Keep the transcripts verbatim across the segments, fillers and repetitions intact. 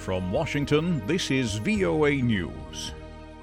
From Washington, this is V O A News.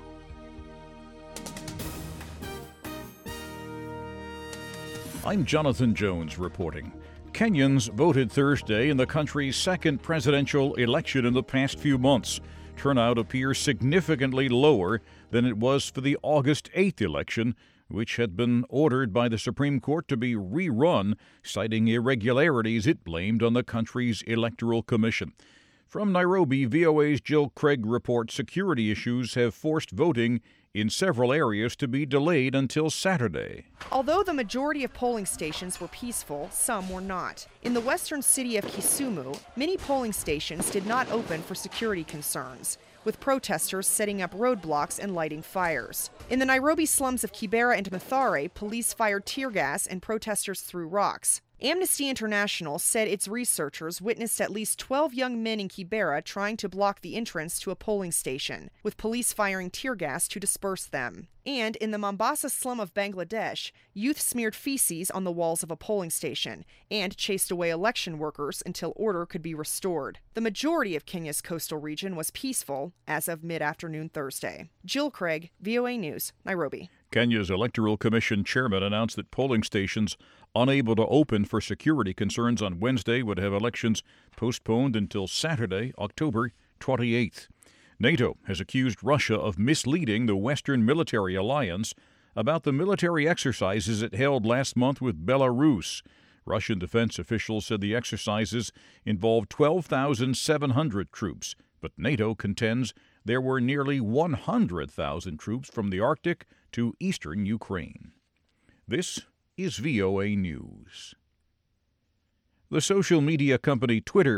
I'm Jonathan Jones reporting. Kenyans voted Thursday in the country's second presidential election in the past few months. Turnout appears significantly lower than it was for the August eighth election, which had been ordered by the Supreme Court to be rerun, citing irregularities it blamed on the country's Electoral Commission. From Nairobi, V O A's Jill Craig reports security issues have forced voting in several areas to be delayed until Saturday. Although the majority of polling stations were peaceful, some were not. In the western city of Kisumu, many polling stations did not open for security concerns, with protesters setting up roadblocks and lighting fires. In the Nairobi slums of Kibera and Mathare, police fired tear gas and protesters threw rocks. Amnesty International said its researchers witnessed at least twelve young men in Kibera trying to block the entrance to a polling station, with police firing tear gas to disperse them. And in the Mombasa slum of Bangladesh, youth smeared feces on the walls of a polling station and chased away election workers until order could be restored. The majority of Kenya's coastal region was peaceful as of mid-afternoon Thursday. Jill Craig, V O A News, Nairobi. Kenya's Electoral Commission chairman announced that polling stations unable to open for security concerns on Wednesday would have elections postponed until Saturday, October twenty-eighth. NATO has accused Russia of misleading the Western military alliance about the military exercises it held last month with Belarus. Russian defense officials said the exercises involved twelve thousand seven hundred troops, but NATO contends there were nearly one hundred thousand troops from the Arctic to eastern Ukraine. This is V O A News. The social media company Twitter